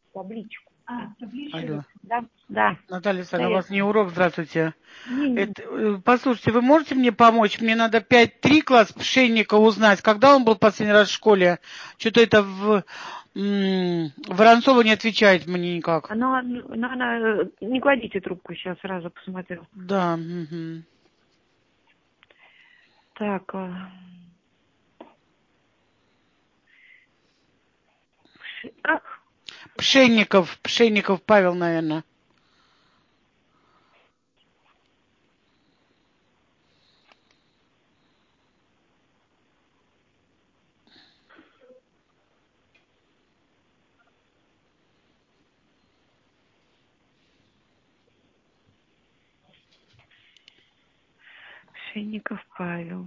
Табличку. Алло. Да, да. Наталья Да, Александровна, у вас не урок, здравствуйте. Не. Послушайте, вы можете мне помочь? Мне надо 5-3 класс Пшенника узнать, когда он был последний раз в школе. Что-то это Воронцова не отвечает мне никак. Она, не кладите трубку, сейчас сразу посмотрю. Да. Угу. Так. Как? Пшенников Павел, наверное. Пшенников Павел.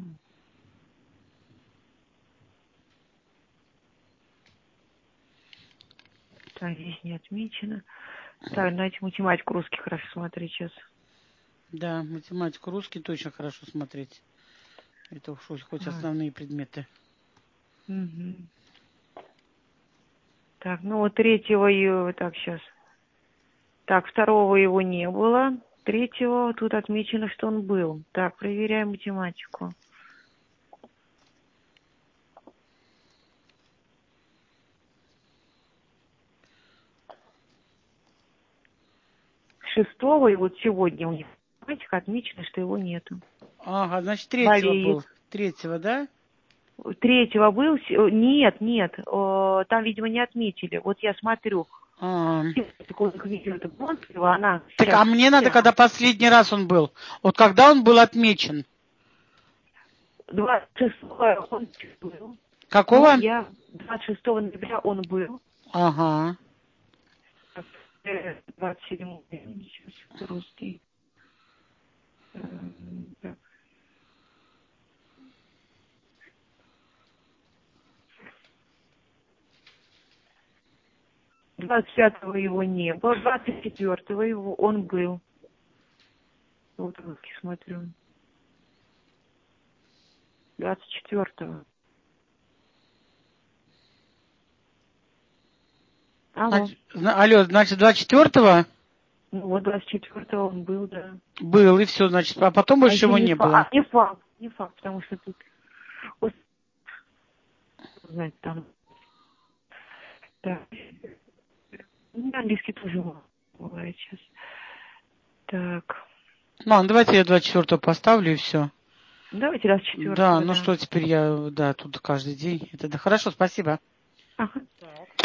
Так, здесь не отмечено. Так, давайте математику русский хорошо смотреть сейчас. Да, математику русский точно хорошо смотреть. Это уж хоть основные предметы. Угу. Так, ну вот третьего его, так, сейчас. Так, второго его не было. Третьего тут отмечено, что он был. Так, проверяем математику. Шестого и вот сегодня у них математика отмечено, что его нету. Ага, значит, третьего Болеет. был. Третьего, да? Третьего был? Нет. Там, видимо, не отметили. Вот я смотрю. Она Так, а мне надо, когда последний раз он был. Вот когда он был отмечен? 26-го он был. Какого? 26 ноября он был. Ага. 27 сейчас русский. Так. 25-го его не было, 24-го его он был. Вот русский смотрю. 24-го. Алло, значит, 24-го? Ну вот 24-го он был, да. Был, и все, значит, а потом больше его не было. Не факт, потому что тут... Вот, знаете, там... Так. Ну, английский тоже бывает сейчас. Так. Мам, давайте я 24-го поставлю и все. Давайте 24-го, Да, ну что теперь я, да, тут каждый день. Это да, хорошо, спасибо. Ага. Так.